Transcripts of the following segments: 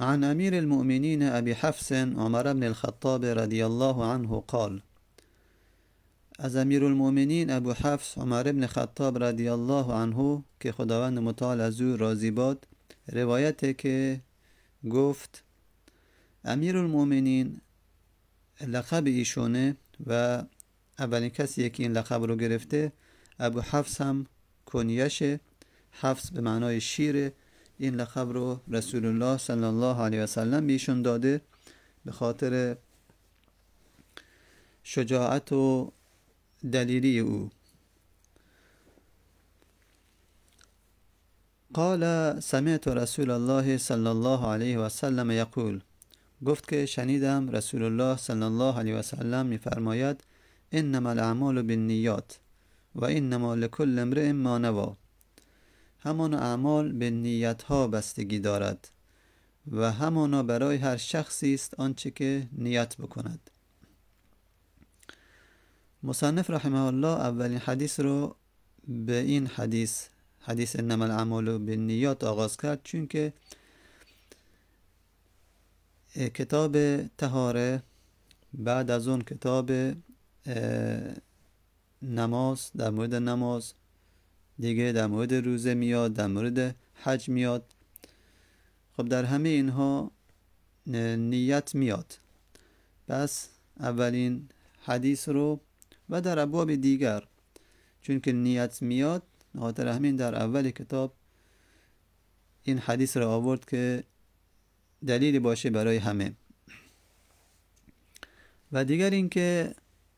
عن أمير المؤمنين أبي حفص عمر بن الخطاب رضي الله عنه قال: از امیر المؤمنین ابو حفص عمر بن خطاب رضی الله عنه که خداوند متعال از او راضی باد روایته که گفت امیر المؤمنین لقب ایشونه و اولین کسی که این لقب رو گرفته ابو حفص هم کنیشه. حفص به معنای شیره. این لقب رو رسول الله صلی الله علیه و سلم بیشون داده به خاطر شجاعت و دلیری او. قال سمعت رسول الله صلی الله علیه و سلم یقول، گفت که شنیدم رسول الله صلی الله علیه و سلم میفرماید انما الاعمال بالنیات و انما لکل امرئ ما نوی. همان اعمال به نیت ها بستگی دارد و همانا برای هر شخصی است آنچه که نیت بکند. مصنف رحمه الله اولین حدیث رو به این حدیث انما الاعمال بالنیات آغاز کرد، چون که کتاب طهاره بعد از اون کتاب نماز، در مورد نماز دیگه، در مورد روزه میاد، در مورد حج میاد. خب در همه اینها نیت میاد. پس اولین حدیث رو و در ابواب دیگر چون که نیت میاد، خاطر همین در اول کتاب این حدیث رو آورد که دلیلی باشه برای همه. و دیگر این که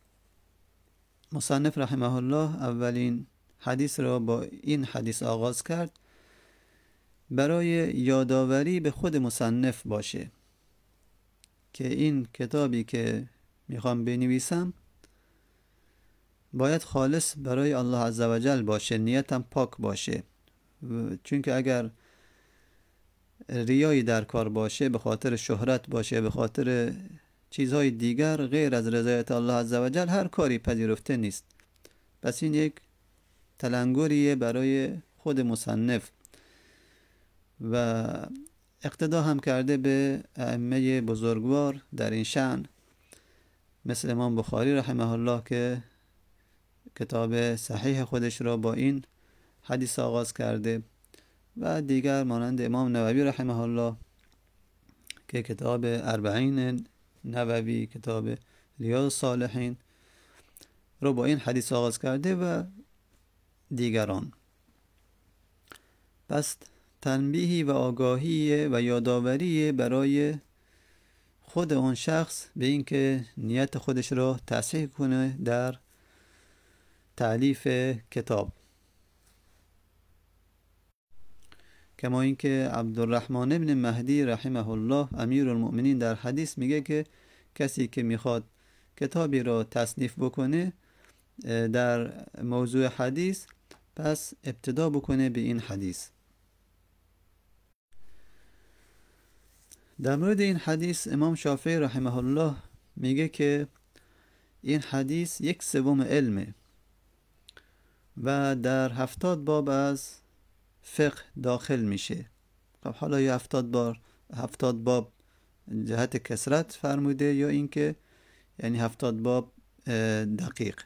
مصنف رحمه الله اولین حدیث را با این حدیث آغاز کرد برای یادآوری به خود مصنف باشه که این کتابی که میخوام بنویسم باید خالص برای الله عزوجل باشه، نیتم پاک باشه. چون که اگر ریایی در کار باشه، به خاطر شهرت باشه، به خاطر چیزهای دیگر غیر از رضایت الله عزوجل، هر کاری پذیرفته نیست. پس این یک تلنگریه برای خود مصنف و اقتدا هم کرده به ائمه بزرگوار در این شأن، مثل امام بخاری رحمه الله که کتاب صحیح خودش را با این حدیث آغاز کرده و دیگر مانند امام نووی رحمه الله که کتاب اربعین نووی، کتاب ریاض الصالحین رو با این حدیث آغاز کرده و دیگران. پس تنبیهی و آگاهی و یادآوری برای خود اون شخص به این که نیت خودش را تصحیح کنه در تألیف کتاب. کما اینکه عبدالرحمن ابن مهدی رحمه الله امیر المؤمنین در حدیث میگه که کسی که میخواد کتابی را تصنیف بکنه در موضوع حدیث، پس ابتدا بکنه به این حدیث. در مورد این حدیث امام شافعی رحمه الله میگه که این حدیث 1/3 علمه و در 70 باب از فقه داخل میشه. خب حالا یا 70 باب جهت کثرت فرموده یا اینکه یعنی 70 باب دقیق.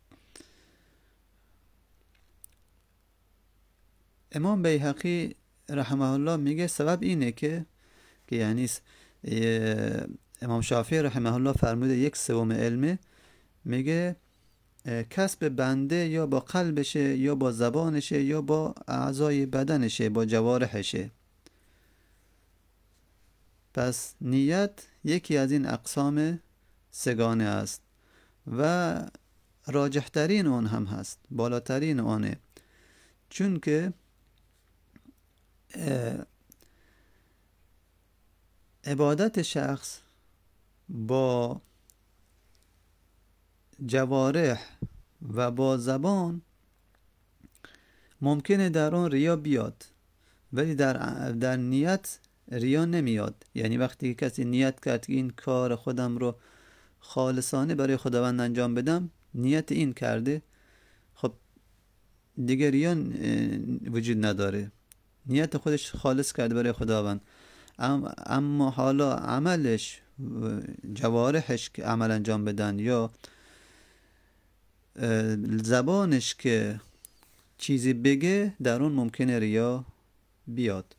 امام بیهقی رحمه الله میگه سبب اینه که یعنی امام شافعی رحمه الله فرموده 1/3 علمه، میگه کسب بنده یا با قلبشه یا با زبانشه یا با اعضای بدنشه، با جوارحشه. پس نیت یکی از این اقسام سگانه است و راجح ترین اون هم هست، بالاترین آنه، چون که عبادت شخص با جوارح و با زبان ممکنه در آن ریا بیاد، ولی در نیت ریا نمیاد. یعنی وقتی کسی نیت کرد که این کار خودم رو خالصانه برای خداوند انجام بدم، نیت این کرده، خب دیگه ریا وجود نداره، نیت خودش خالص کرده برای خداوند. اما حالا عملش، جوارحش که عمل انجام بدن یا زبانش که چیزی بگه، در اون ممکنه ریا بیاد.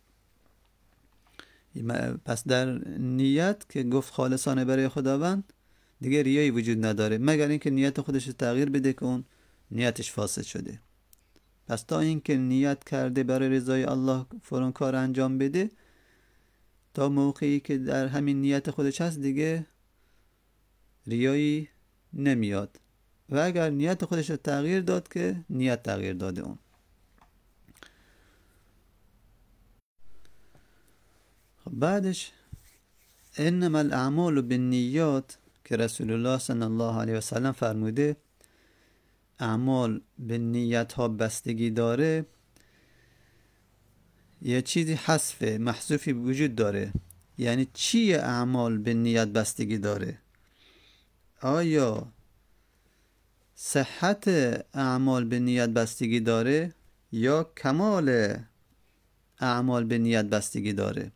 پس در نیت که گفت خالصانه برای خداوند، دیگه ریایی وجود نداره، مگر اینکه نیت خودش تغییر بده که اون نیتش فاسد شده. پس تا اینکه نیت کرده برای رضای الله فلان کار انجام بده، تا موقعی که در همین نیت خودش هست دیگه ریایی نمیاد. و اگر نیت خودش رو تغییر داد که نیت تغییر داده اون. خب بعدش انما الاعمال بالنیات که رسول الله صلی الله علیه و سلم فرموده اعمال به نیت ها بستگی داره، یه چیزی حذفه، محذوفی وجود داره. یعنی چی اعمال به نیت بستگی داره؟ آیا صحت اعمال به نیت بستگی داره یا کمال اعمال به نیت بستگی داره؟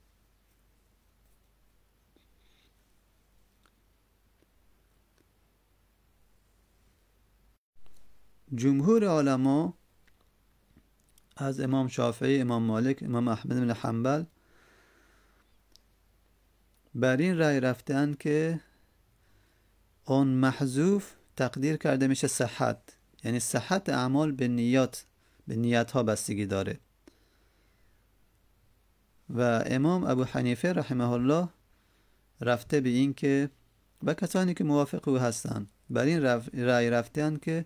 جمهور علما از امام شافعی، امام مالک، امام احمد بن حنبل بر این رأی رفتن که اون محذوف تقدیر کرده میشه صحت، یعنی صحت اعمال به نیت ها بستگی داره. و امام ابو حنیفه رحمه الله رفته به این که، و کسانی که موافق او هستن، بر این رأی رفتن که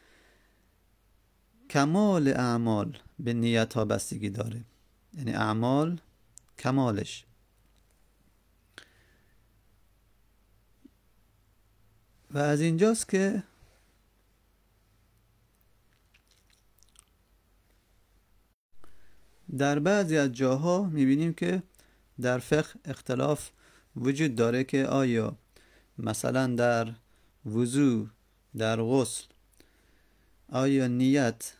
کمال اعمال به نیت ها بستگی داره، یعنی اعمال کمالش. و از اینجاست که در بعضی از جاها میبینیم که در فقه اختلاف وجود داره که آیا مثلا در وضو، در غسل، آیا نیت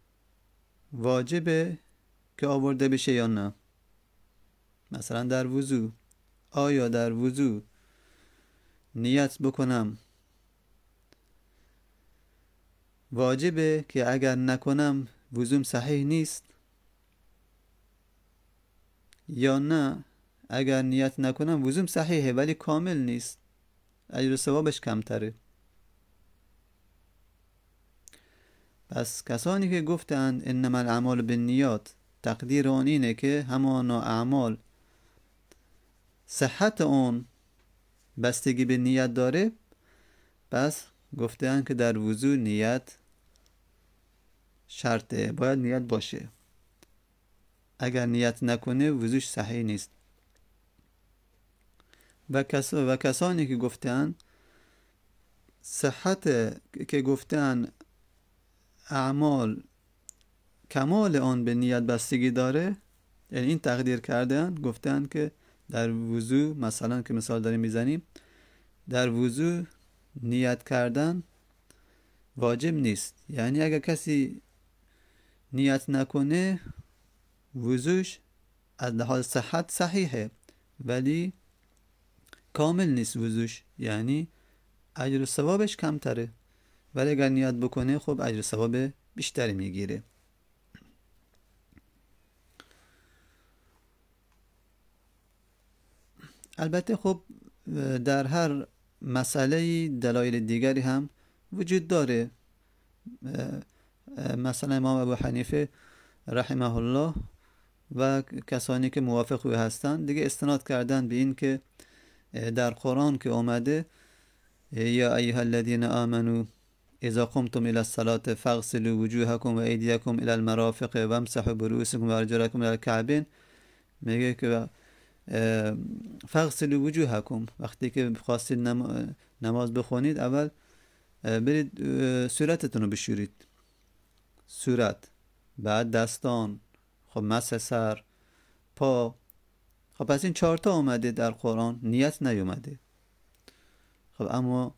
واجبه که آورده بشه یا نه. مثلا در وضو، آیا در وضو نیت بکنم واجبه که اگر نکنم وضوم صحیح نیست، یا نه اگر نیت نکنم وضوم صحیحه ولی کامل نیست، اجر و ثوابش کمتره. پس کسانی که گفتند انما الاعمال بالنیات، تقدیر آن اینه که همانا اعمال صحت اون بستگی به نیت داره، پس گفتند که در وضو نیت شرطه، باید نیت باشه، اگر نیت نکنه وضوش صحیح نیست. و کسانی که گفتن صحت، که گفتن اعمال کمال آن به نیت بستگی داره، یعنی این تقدیر کردن، گفتن که در وضو مثلا که مثال داریم میزنیم، در وضو نیت کردن واجب نیست. یعنی اگر کسی نیت نکنه وضوش از لحاظ صحت صحیحه ولی کامل نیست وضوش، یعنی اجر و ثوابش کمتره. ولی اگر نیت بکنه خب اجر و ثواب بیشتری میگیره. البته خب در هر مسئله دلایل دیگری هم وجود داره. مثلا امام ابو حنیفه رحمه الله و کسانی که موافق او هستند دیگه استناد کردن به این که در قرآن که اومده یا ایها الذین آمنوا اذا قمتم الى الصلاة فاغسلوا وجوهکم و ایدیکم الى المرافق وامسحوا برؤوسکم و ارجلکم الى الکعبین، میگه که فاغسلوا وجوهکم، وقتی که خواستید نماز بخونید اول برید صورتتون رو بشورید، صورت، بعد دستان، خب مسح سر، پا. خب پس این 4 تا اومده در قرآن، نیت نیومده. خب اما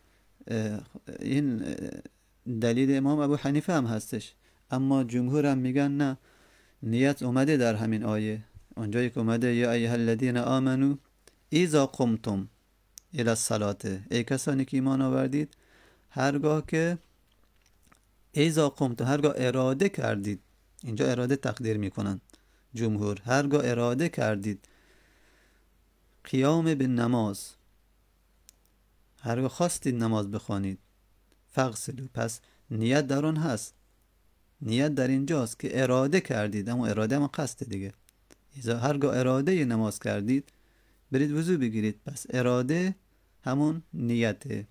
این دلیل امام ابو حنیفه هم هستش، اما جمهور هم میگن نه، نیت اومده در همین آیه اونجایی که اومده یا ایها الذین آمنو اذا قمتم الی الصلاة، ای کسانی که ایمان آوردید هرگاه که اذا قمتم، هرگاه اراده کردید، اینجا اراده تقدیر میکنن جمهور، هرگاه اراده کردید قیام به نماز، هرگاه خواستید نماز بخوانید، فغسلو، پس نیت در اون هست، نیت در اینجاست که اراده کردید، اما اراده هم قصد دیگه، هرگاه اراده نماز کردید برید وضو بگیرید، پس اراده همون نیته.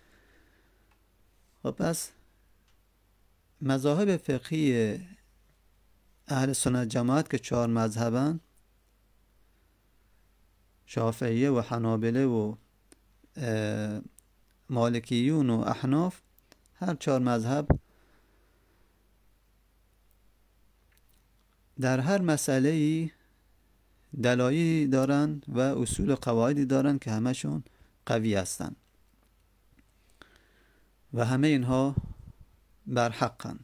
خب پس مذاهب فقهی اهل سنت جماعت که 4 مذهبن، شافعیه و حنابله و مالکیون و احناف، هر 4 مذهب در هر مسئله‌ای دلایلی دارن و اصول و قواعدی دارن که همشون قوی هستن و همه اینها برحقن.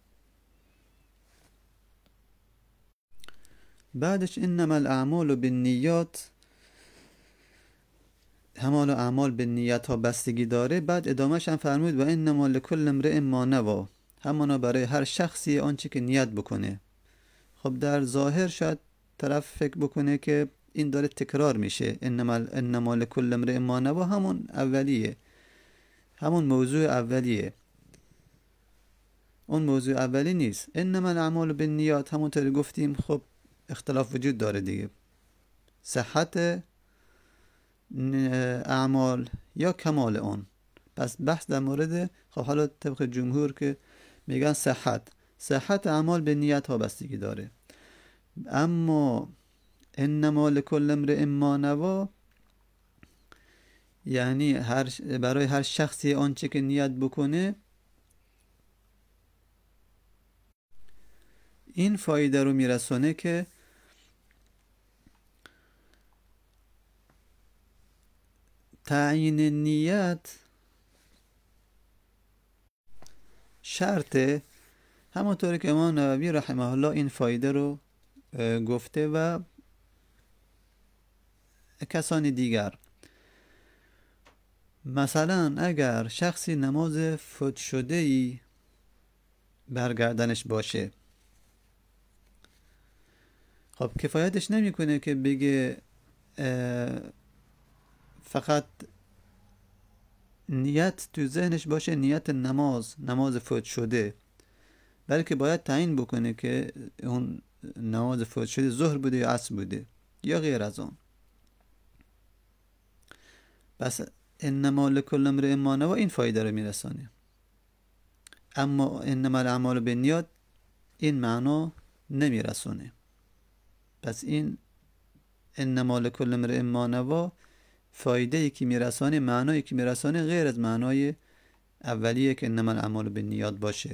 بعدش انما الاعمال بالنیات، همال اعمال به نیت ها بستگی داره. بعد ادامهش هم فرمود و انما لکل امرئ ما نوی، همانا برای هر شخصی آنچه که نیت بکنه. خب در ظاهر شاید طرف فکر بکنه که این داره تکرار میشه، انما لکل امرئ ما نوی همون اولیه، همون موضوع اولیه، اون موضوع اولی نیست. انما الاعمال بالنیات همونطور گفتیم خب اختلاف وجود داره دیگه، صحت اعمال یا کمال اون. پس بحث در مورد، خب حالا طبق جمهور که میگن صحت اعمال به نیت ها بستگی داره، اما انما لکل امرئ ما نوی یعنی برای هر شخصی آنچه که نیت بکنه این فایده رو میرسونه که تعیین نیت شرطه، همونطوری که امام نووی رحمه الله این فایده رو گفته و کسانی دیگر. مثلا اگر شخصی نماز فوت شده ای برگردنش باشه، خب کفایتش نمیکنه که بگه فقط نیت تو ذهنش باشه، نیت نماز فوت شده، بلکه باید تعیین بکنه که اون نماز فوت شده ظهر بوده یا عصر بوده یا غیر از اون. پس انما لکل امرئ ما نوی این فایده رو میرسانه، اما انما الاعمال بالنیات این معنا نمیرسونه. پس این انما لکل امرئ ما نوی فایده ای که میرسانه، معنایی که میرسانه غیر از معنای اولیه که انما الاعمال بالنیات باشه.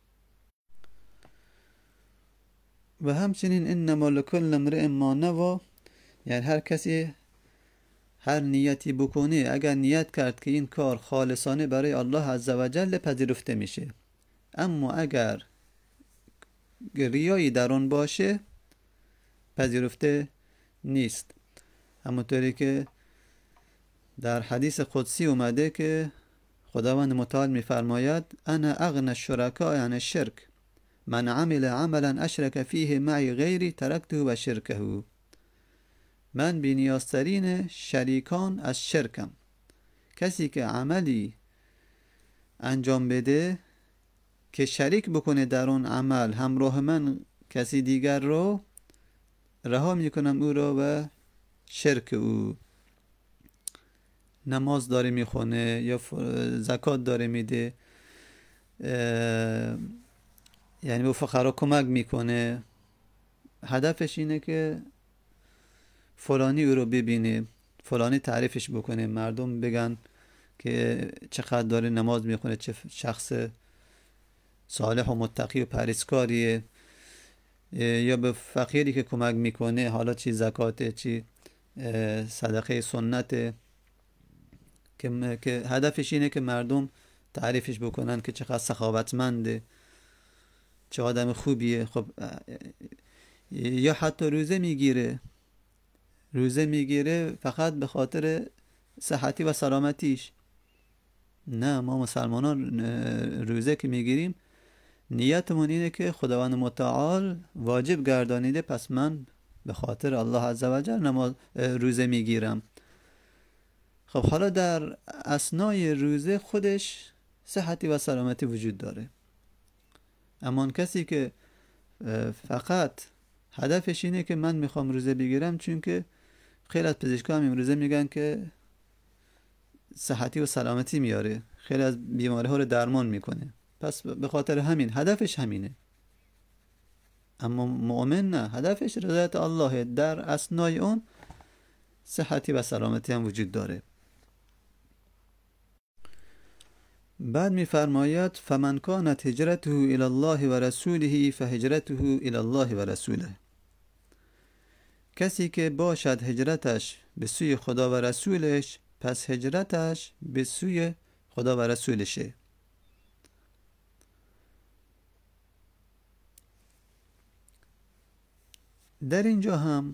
و همچنین انما لکل امرئ ما نوی یعنی هر کسی هر نیتی بکنه، اگر نیت کرد که این کار خالصانه برای الله عزوجل پذیرفته میشه، اما اگر ریایی در اون باشه پذیرفته نیست. همونطوری که در حدیث قدسی اومده که خداوند متعال میفرماید انا اغنى الشرکاء عن الشرک، من عمل عملا اشرک فیه معی غیری ترکته و شرکه، من بی‌نیازترین شریکان از شرکم، کسی که عملی انجام بده که شریک بکنه در اون عمل همراه من کسی دیگر رو، رها میکنم او رو و شرک او. نماز داره میخونه یا زکات داره میده، یعنی به فقرا کمک میکنه، هدفش اینه که فلانی او رو ببینه، فلانی تعریفش بکنه، مردم بگن که چقدر داره نماز میخونه، چه شخص صالح و متقی و پرهیزکاریه، یا به فقیری که کمک میکنه، حالا چی زکاته چی صدقه سنته، که هدفش اینه که مردم تعریفش بکنن که چقدر سخاوتمنده، چه آدم خوبیه. خب یا حتی روزه میگیره فقط به خاطر صحتی و سلامتیش. نه، ما مسلمانان روزه که میگیریم نیتمون اینه که خداوند متعال واجب گردانیده، پس من به خاطر الله عزوجل روزه میگیرم. خب حالا در اثنای روزه خودش صحتی و سلامتی وجود داره، اما کسی که فقط هدفش اینه که من میخوام روزه بگیرم چون که خیلی از پزشکان هم امروزه میگن که صحتی و سلامتی میاره، خیلی از بیماری ها رو درمان میکنه، پس به خاطر همین هدفش همینه. اما مؤمن نه، هدفش رضایت الله، در اثنای اون صحتی و سلامتی هم وجود داره. بعد میفرماید فمن کانت هجرته الی الله و رسوله فهجرته الی الله و رسوله. کسی که باشد هجرتش به سوی خدا و رسولش، پس هجرتش به سوی خدا و رسولشه. در اینجا هم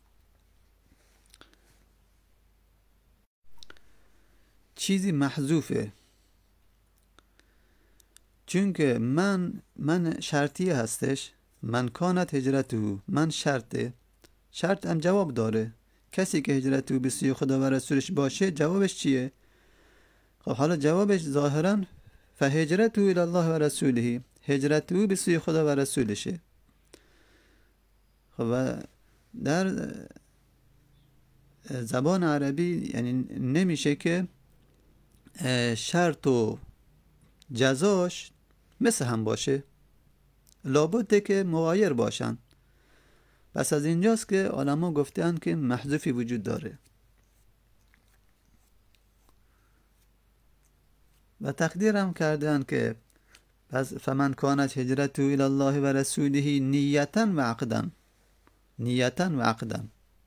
چیزی محذوفه، چون که من شرطیه هستش. من کانت هجرته، من شرط هم جواب داره. کسی که هجرته به سوی خدا و رسولش باشه، جوابش چیه؟ خب حالا جوابش ظاهرا فهجرته الی الله و رسوله، هجرته به سوی خدا و رسولشه. خب در زبان عربی یعنی نمیشه که شرط و جزاش مثل هم باشه، لابده که مغایر باشن. پس از اینجاست که علما گفتن که محذوفی وجود داره و تقدیرم کردن که پس فمن کانت هجرته الی الله و رسوله نیتا و عقدا،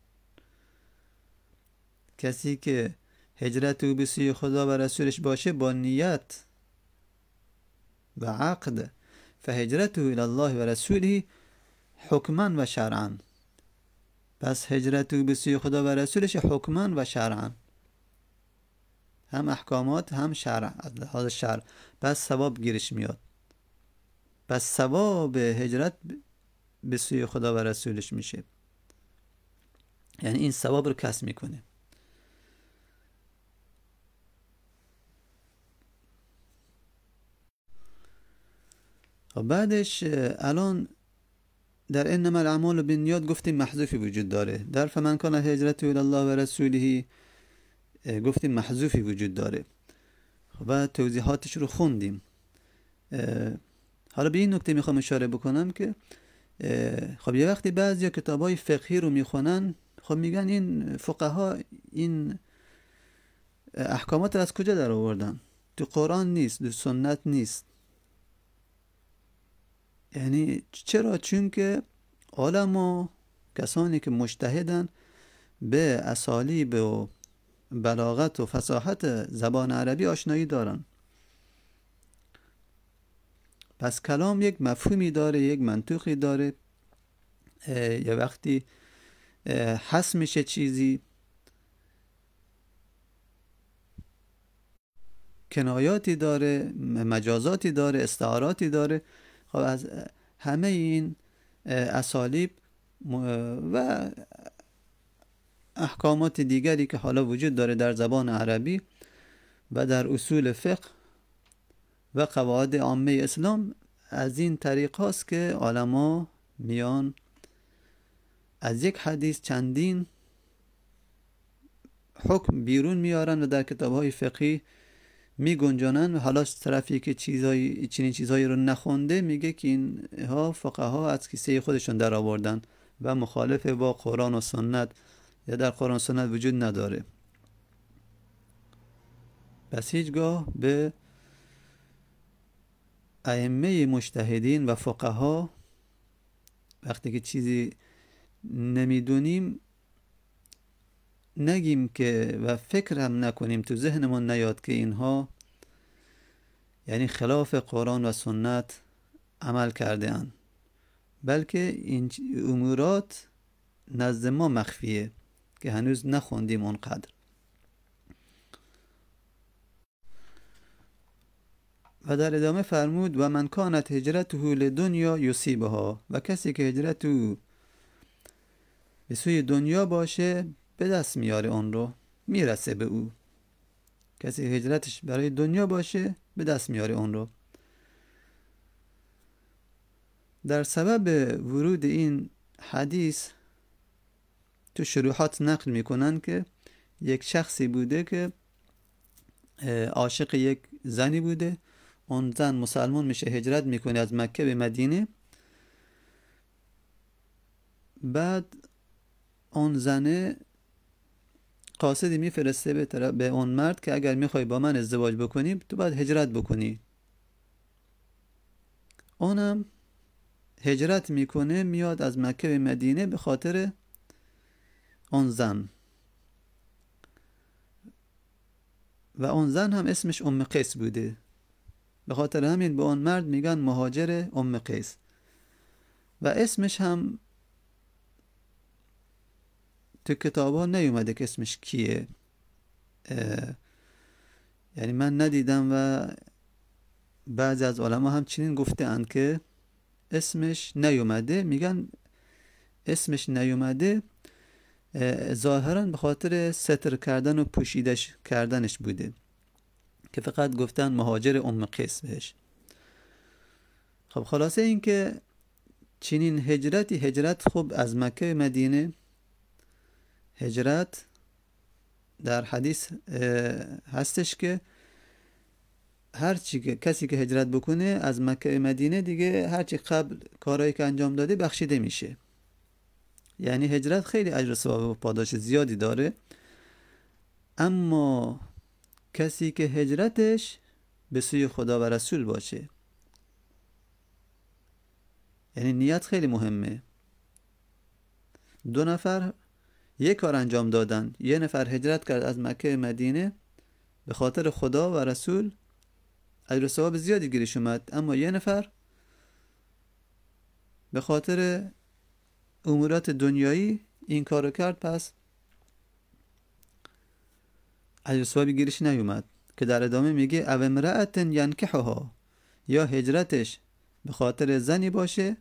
کسی که هجرت او به سوی خدا و رسولش باشه با نیت و عقد، فهجرته الی الله و رسوله حکما و شرعا. پس هجرت او به سوی خدا و رسولش حکما و شرعا، هم احکامات هم شرع، از لحاظ شرع، پس ثواب گیرش میاد. پس ثواب هجرت به سوی خدا و رسولش میشه، یعنی این ثواب رو کسب میکنه. و بعدش الان در انما الاعمال بالنیات گفتیم محذوفی وجود داره، در فمن کان هجرته الی الله و رسوله گفتیم محذوفی وجود داره و توضیحاتش رو خوندیم. حالا به این نکته میخوام اشاره بکنم که خب یه وقتی بعضی کتابای فقهی رو میخونن، خب میگن این فقها این احکامات رو از کجا در آوردن؟ تو قرآن نیست، تو سنت نیست. یعنی چرا؟ چون که علما، کسانی که مجتهدن، به اسالیب و بلاغت و فصاحت زبان عربی آشنایی دارن. پس کلام یک مفهومی داره، یک منطوقی داره. یه وقتی حس میشه چیزی، کنایاتی داره، مجازاتی داره، استعاراتی داره. خب از همه این اسالیب و احکامات دیگری که حالا وجود داره در زبان عربی و در اصول فقه و قواعد عامه اسلام، از این طریق هاست که علما میان از یک حدیث چندین حکم بیرون میارن و در کتاب‌های فقهی میگنجانن. و حالا طرفی که چنین چیزهایی رو نخونده میگه که اینها فقها از کیسه خودشون در آوردن و مخالف با قرآن و سنت یا در قرآن و سنت وجود نداره. پس هیچگاه به ائمه مجتهدین و فقها وقتی که چیزی نمیدونیم نگیم که و فکر هم نکنیم، تو ذهنمون نیاد که اینها یعنی خلاف قرآن و سنت عمل کرده اند، بلکه این امورات نزد ما مخفیه که هنوز نخوندیم اونقدر. و در ادامه فرمود و من کانت هجرته لدنیا یصیبها، و کسی که هجرت او به سوی دنیا باشه به دست میاره اون رو، میرسه به او. کسی هجرتش برای دنیا باشه به دست میاره اون رو. در سبب ورود این حدیث تو شروحات نقل میکنن که یک شخصی بوده که عاشق یک زنی بوده، اون زن مسلمان میشه، هجرت میکنه از مکه به مدینه. بعد اون زنه قاصدی میفرسته به اون مرد که اگر میخوای با من ازدواج بکنی تو باید هجرت بکنی. اونم هجرت میکنه، میاد از مکه به مدینه به خاطر اون زن. و اون زن هم اسمش ام قیس بوده، به خاطر همین به اون مرد میگن مهاجر ام قیس. و اسمش هم تو کتاب ها نیومده که اسمش کیه، یعنی من ندیدم و بعضی از علما هم چنین گفته اند که اسمش نیومده. میگن اسمش نیومده ظاهرا به خاطر ستر کردن و پوشیدش کردنش بوده که فقط گفتن مهاجر ام قیس بهش. خب خلاصه این که چنین هجرت خب از مکه مدینه، هجرت در حدیث هستش که هرچی که کسی که هجرت بکنه از مکه مدینه دیگه هرچی قبل کارهایی که انجام داده بخشیده میشه. یعنی هجرت خیلی اجر و ثواب و پاداش زیادی داره. اما کسی که هجرتش به سوی خدا و رسول باشه، یعنی نیت خیلی مهمه. دو نفر یک کار انجام دادن، یه نفر هجرت کرد از مکه مدینه به خاطر خدا و رسول، اجر و ثواب زیادی گیرش اومد. اما یه نفر به خاطر امورات دنیایی این کارو کرد، پس اجر و ثوابی گیرش نیومد. که در ادامه میگه او امرأة ینکحها، یا هجرتش به خاطر زنی باشه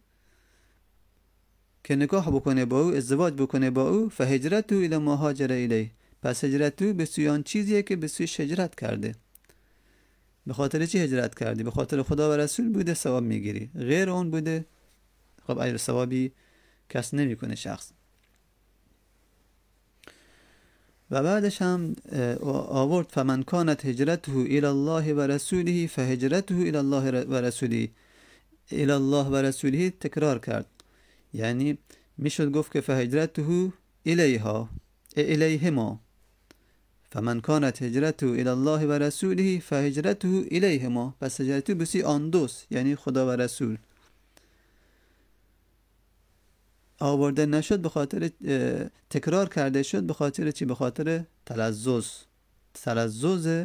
که نکاح بکنه با او، ازدواج بکنه با او، فهجرته الی ما هاجر الیه، پس هجرت او به سوی آن چیزیه که به سویش هجرت کرده. به خاطر چی هجرت کردی؟ به خاطر خدا و رسول بوده، ثواب میگیری. غیر اون بوده خب اجر ثوابی کس نمیکنه شخص. و بعدش هم آورد فمن کانت هجرته الی الله و رسوله فهجرته الی الله و رسوله، الی الله و رسوله تکرار کرد. یعنی میشد گفت که فهجرته الیها الیهما، فمن کانت هجرته الی الله و رسوله فهجرته الیهما، پس هجرته بسی آن دوست، یعنی خدا و رسول. آورده نشد به خاطر تکرار کرده شد، به خاطر چی؟ به خاطر تلزز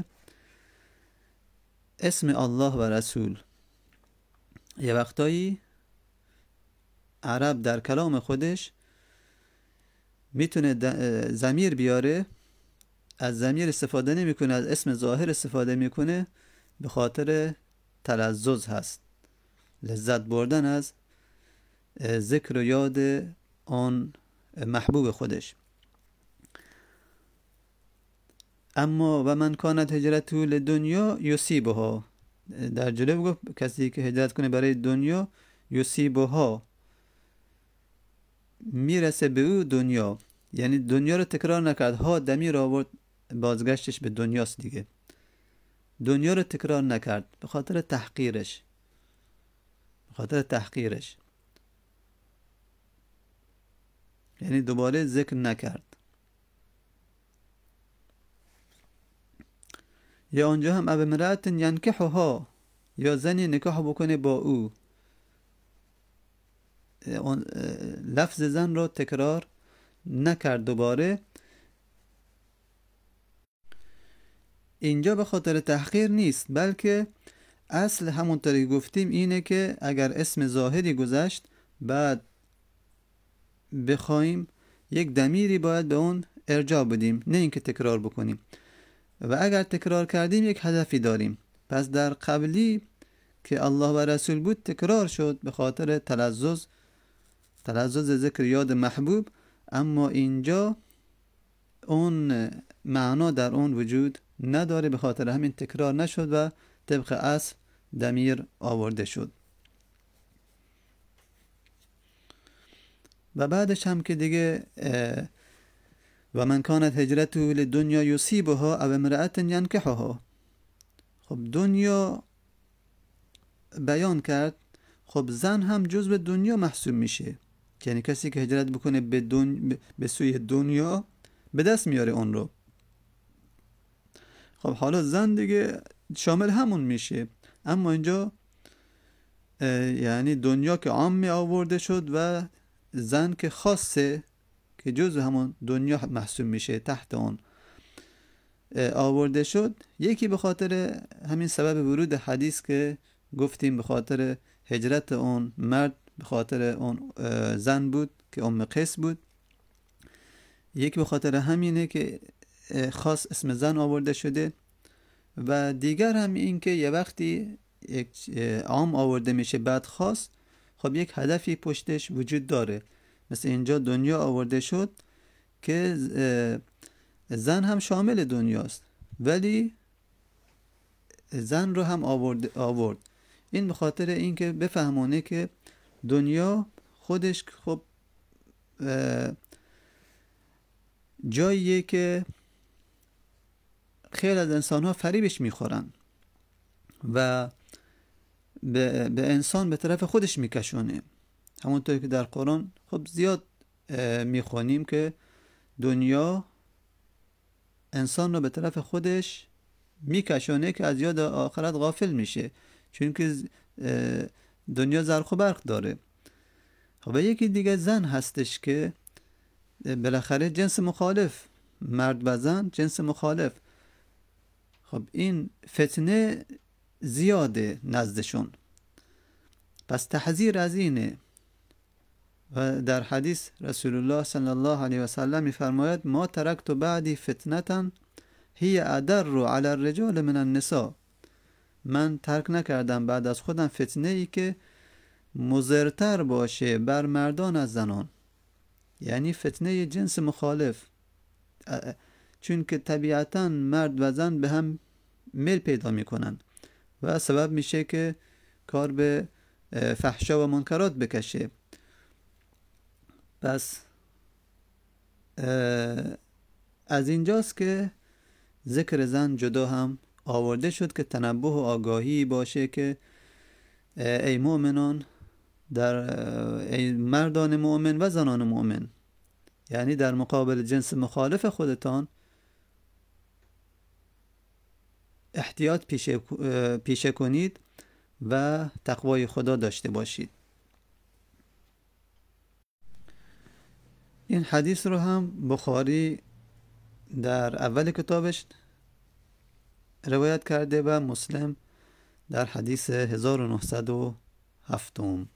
اسم الله و رسول. یه وقتایی عرب در کلام خودش میتونه ضمیر بیاره، از ضمیر استفاده نمیکنه، از اسم ظاهر استفاده میکنه، به خاطر تلزز هست، لذت بردن از ذکر و یاد آن محبوب خودش. اما و من کانت هجرته لدنیا یصیبها، در جلو گفت کسی که هجرت کنه برای دنیا، یصیبها میرسه به او دنیا، یعنی دنیا رو تکرار نکرد، ها دمیر آورد بازگشتش به دنیاست دیگه. دنیا رو تکرار نکرد به خاطر تحقیرش، یعنی دوباره ذکر نکرد. یا آنجا هم او امرأة ینکحها، یا زنی نکاح بکنه با او، لفظ زن رو تکرار نکرد دوباره. اینجا به خاطر تحقیر نیست، بلکه اصل همونطوری گفتیم اینه که اگر اسم ظاهری گذشت بعد بخوایم یک ضمیری باید به اون ارجاع بدیم، نه اینکه تکرار بکنیم. و اگر تکرار کردیم یک هدفی داریم. پس در قبلی که الله و رسول بود تکرار شد به خاطر تلذذ ذکر یاد محبوب، اما اینجا اون معنا در اون وجود نداره، به خاطر همین تکرار نشد و طبق اصل ضمیر آورده شد. و بعدش هم که دیگه و من کانت هجرته لدنیا یصیبها او امرأة ینکحها، خب دنیا بیان کرد، خب زن هم جزو دنیا محسوب میشه، یعنی کسی که هجرت بکنه به سوی دنیا به دست میاره اون رو. خب حالا زن دیگه شامل همون میشه، اما اینجا یعنی دنیا که عام می آورده شد و زن که خاصه که جزو همون دنیا محسوب میشه تحت اون آورده شد. یکی به خاطر همین سبب ورود حدیث که گفتیم، به خاطر هجرت اون مرد به خاطر اون زن بود که ام قیس بود. یکی به خاطر همینه که خاص اسم زن آورده شده، و دیگر هم این که یه وقتی یک عام آورده میشه بعد خاص، خب یک هدفی پشتش وجود داره. مثل اینجا دنیا آورده شد که زن هم شامل دنیاست، ولی زن رو هم آورد. این به خاطر این که بفهمونه که دنیا خودش خب جاییه که خیلی از انسان ها فریبش میخورن و به انسان به طرف خودش میکشونه. همونطور که در قرآن خب زیاد میخونیم که دنیا انسان رو به طرف خودش میکشونه که از یاد آخرت غافل میشه، چون که دنیا زرق و برق داره. و یکی دیگه زن هستش که بالاخره جنس مخالف، مرد و زن جنس مخالف، خب این فتنه زیاده نزدشون. پس تحذیر از اینه. و در حدیث رسول الله صلی الله علیه و سلم میفرماید ما ترکت بعدی فتنة هی ادر علی الرجال من النساء، من ترک نکردم بعد از خودم فتنه ای که مضرتر باشه بر مردان از زنان، یعنی فتنه جنس مخالف، چون که طبیعتا مرد و زن به هم میل پیدا میکنن و سبب میشه که کار به فحشا و منکرات بکشه. پس از اینجاست که ذکر زن جدا هم آورده شد که تنبه و آگاهی باشه که ای مؤمنان، ای مردان مؤمن و زنان مؤمن، یعنی در مقابل جنس مخالف خودتان احتیاط پیشه کنید و تقوای خدا داشته باشید. این حدیث رو هم بخاری در اول کتابش روایت کرده و مسلم در حدیث 1907.